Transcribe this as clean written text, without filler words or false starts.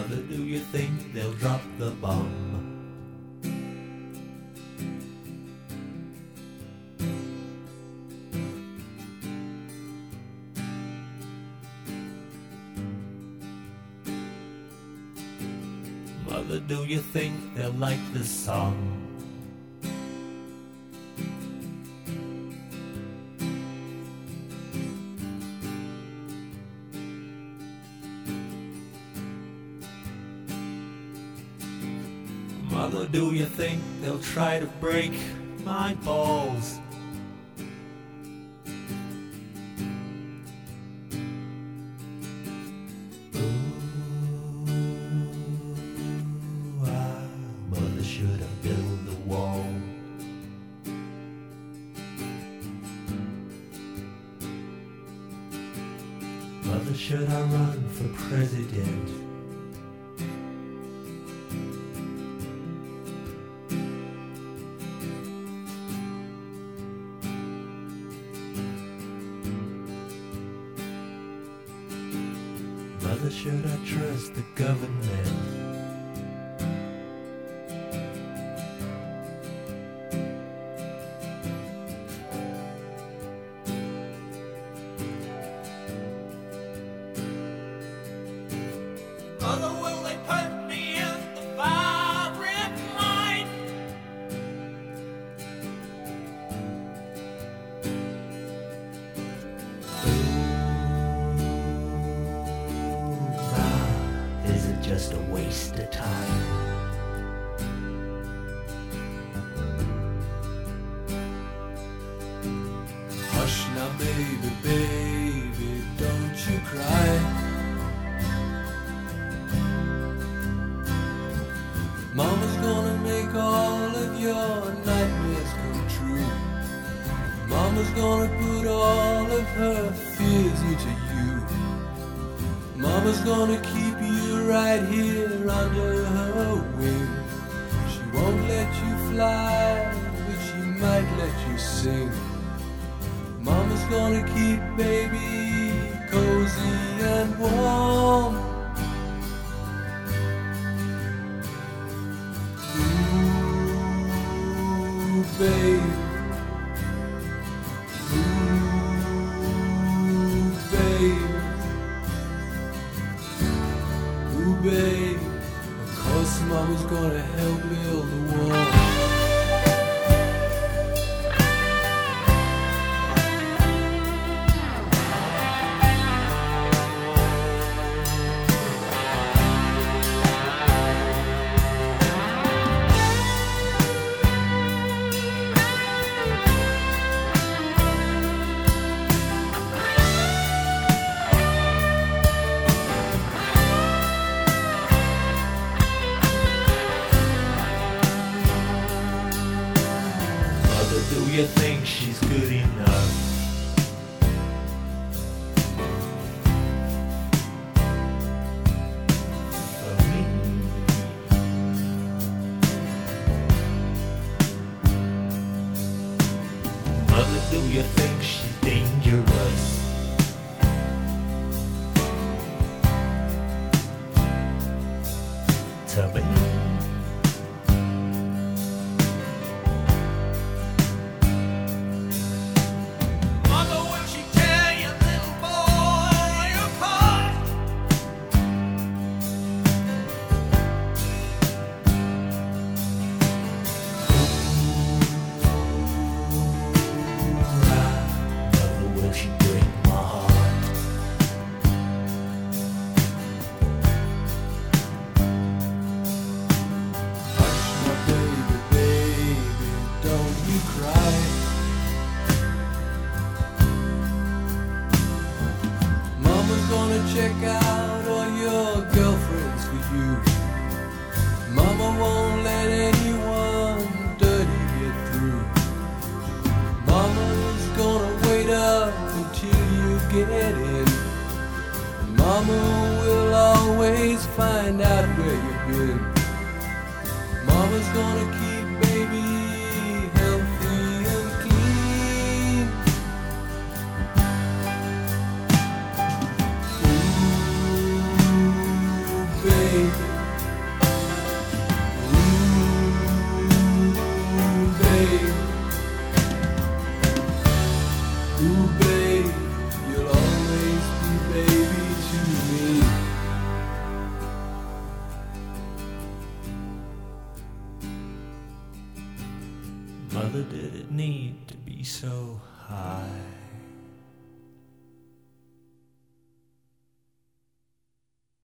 Mother, do you think they'll drop the bomb? Mother, do you think they'll like this song? Mother, do you think they'll try to break my balls? Mother should have built the wall. Mother, should I run for president? Mother, should I trust the government? Mother, will they put me in the firing line? Is it just a waste of time? Hush now, baby, baby, don't you cry. Mama's gonna make all of your nightmares come true. Mama's gonna put all of her fears into you. Mama's gonna keep you right here under her wing. She won't let you fly, but she might let you sing. Mama's gonna keep baby cozy and warm. Ooh, babe. Ooh, babe. Ooh, babe. Of course Mama's gonna help build the wall. Do you think she's good enough? For me? Mother, do you think she's dangerous? To me? Check out all your girlfriends for you. Mama won't let anyone dirty get through. Mama's gonna wait up until you get in. Mama will always find out where you've been. Mama's gonna keep baby healthy and clean. Ooh, baby. Mother, did it need to be so high?